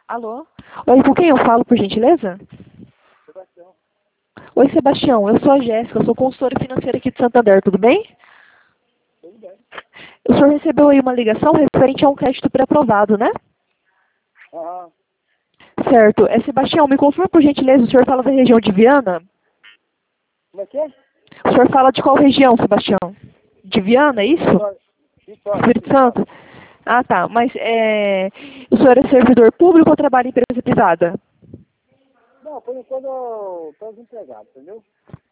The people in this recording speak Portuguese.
Alô? Oi, com quem eu falo, por gentileza? Sebastião. Oi, Sebastião. Eu sou a Jéssica, eu sou consultora financeira aqui de Santander, tudo bem? Tudo bem. O senhor recebeu aí uma ligação referente a um crédito pré-aprovado, né? Ah, Certo. Sebastião, me confirma, por gentileza, o senhor fala da região de Viana? como é que é? O senhor fala de qual região, Sebastião? De Viana, é isso? Espírito Vitória. Santo? Ah, tá. Mas o senhor é servidor público ou trabalha em empresa privada? Não, por enquanto eu estou desempregado, entendeu?